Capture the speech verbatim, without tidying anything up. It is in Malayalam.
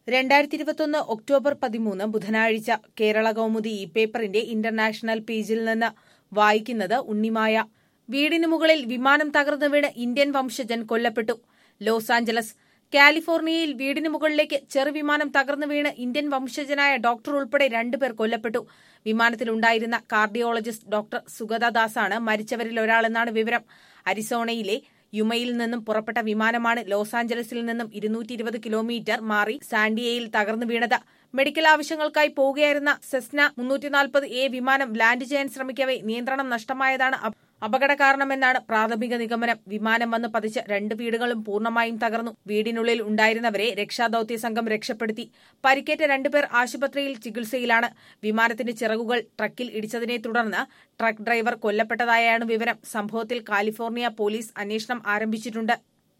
രണ്ടായിരത്തി ഇരുപത്തൊന്ന് ഒക്ടോബർ പതിമൂന്ന് ബുധനാഴ്ച കേരള കൗമുദി ഇ പേപ്പറിന്റെ ഇന്റർനാഷണൽ പേജിൽ നിന്ന് വായിക്കുന്നത് ഉണ്ണിമായ. വീടിനു മുകളിൽ വിമാനം തകർന്നു വീണ് ഇന്ത്യൻ വംശജൻ കൊല്ലപ്പെട്ടു. Los Angeles. കാലിഫോർണിയയിൽ വീടിനു മുകളിലേക്ക് ചെറുവിമാനം തകർന്നു വീണ് ഇന്ത്യൻ വംശജനായ ഡോക്ടർ ഉൾപ്പെടെ രണ്ടുപേർ കൊല്ലപ്പെട്ടു. വിമാനത്തിലുണ്ടായിരുന്ന കാർഡിയോളജിസ്റ്റ് ഡോക്ടർ സുഗത ദാസാണ് മരിച്ചവരിൽ ഒരാളെന്നാണ് വിവരം. അരിസോണയിലെ യുമയിൽ നിന്നും പുറപ്പെട്ട വിമാനമാണ് ലോസ് ആഞ്ചലസിൽ നിന്നും ഇരുന്നൂറ്റി ഇരുപത് കിലോമീറ്റർ മാറി സാൻഡിയയിൽ തകർന്നു വീണത്. മെഡിക്കൽ ആവശ്യങ്ങൾക്കായി പോവുകയായിരുന്ന സെസ്ന മുന്നൂറ്റി നാൽപ്പത് എ വിമാനം ലാൻഡ് ചെയ്യാൻ ശ്രമിക്കവെ നിയന്ത്രണം നഷ്ടമായതാണ് അപകട കാരണമെന്നാണ് പ്രാഥമിക നിഗമനം. വിമാനം വന്ന് പതിച്ച രണ്ട് വീടുകളും പൂർണ്ണമായും തകർന്നു. വീടിനുള്ളിൽ ഉണ്ടായിരുന്നവരെ രക്ഷാദൌത്യ സംഘം രക്ഷപ്പെടുത്തി. പരിക്കേറ്റ രണ്ടുപേർ ആശുപത്രിയിൽ ചികിത്സയിലാണ്. വിമാനത്തിന്റെ ചിറകുകൾ ട്രക്കിൽ ഇടിച്ചതിനെ തുടർന്ന് ട്രക്ക് ഡ്രൈവർ കൊല്ലപ്പെട്ടതായാണ് വിവരം. സംഭവത്തിൽ കാലിഫോർണിയ പോലീസ് അന്വേഷണം ആരംഭിച്ചിട്ടുണ്ട്.